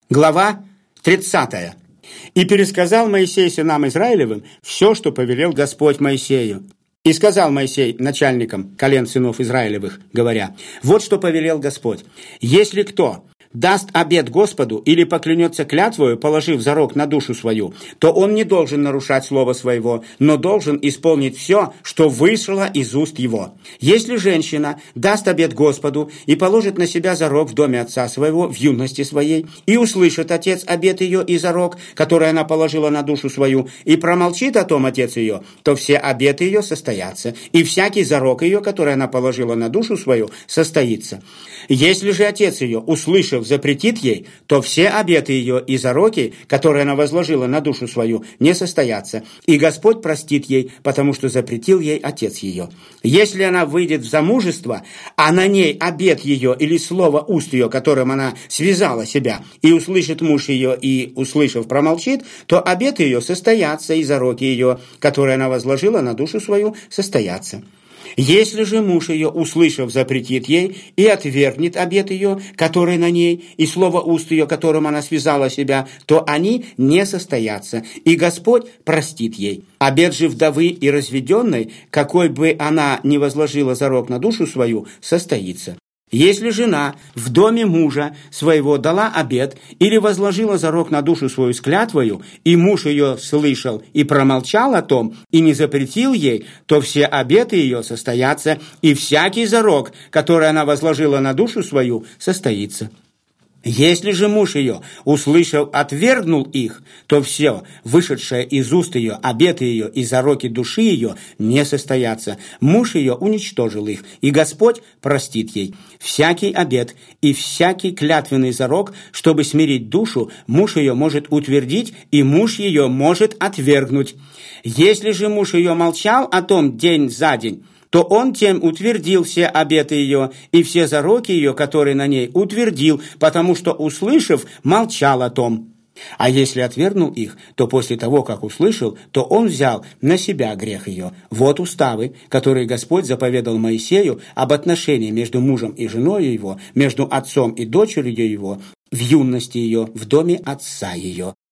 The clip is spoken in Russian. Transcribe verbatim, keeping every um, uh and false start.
Глава тридцатая. «И пересказал Моисей сынам Израилевым все, что повелел Господь Моисею. И сказал Моисей начальникам колен сынов Израилевых, говоря: вот что повелел Господь: если кто даст обет Господу или поклянется клятвою, положив зарок на душу свою, то он не должен нарушать слово своего, но должен исполнить все, что вышло из уст его. Если женщина даст обет Господу и положит на себя зарок в доме отца своего в юности своей, и услышит отец обет ее и зарок, который она положила на душу свою, и промолчит о том отец ее, то все обеты ее состоятся, и всякий зарок ее, который она положила на душу свою, состоится. Если же отец ее, услышав, запретит ей, то все обеты ее и зароки, которые она возложила на душу свою, не состоятся, и Господь простит ей, потому что запретил ей отец ее. Если она выйдет в замужество, а на ней обет ее или слово уст ее, которым она связала себя, и услышит муж ее, и, услышав, промолчит, то обеты ее состоятся, и зароки ее, которые она возложила на душу свою, состоятся. Если же муж ее, услышав, запретит ей и отвергнет обет ее, который на ней, и слово уст ее, которым она связала себя, то они не состоятся, и Господь простит ей. Обет же вдовы и разведенной, какой бы она ни возложила зарок на душу свою, состоится. Если жена в доме мужа своего дала обет или возложила зарок на душу свою с клятвою, и муж ее слышал и промолчал о том, и не запретил ей, то все обеты ее состоятся, и всякий зарок, который она возложила на душу свою, состоится. Если же муж ее, услышав, отвергнул их, то все, вышедшее из уст ее, обеты ее и зароки души ее, не состоятся. Муж ее уничтожил их, и Господь простит ей. Всякий обет и всякий клятвенный зарок, чтобы смирить душу, муж ее может утвердить, и муж ее может отвергнуть. Если же муж ее молчал о том день за день, то он тем утвердил все обеты ее и все зароки ее, которые на ней, утвердил, потому что, услышав, молчал о том. А если отвергнул их, то после того, как услышал, то он взял на себя грех ее. Вот уставы, которые Господь заповедал Моисею об отношении между мужем и женой его, между отцом и дочерью его, в юности ее, в доме отца ее.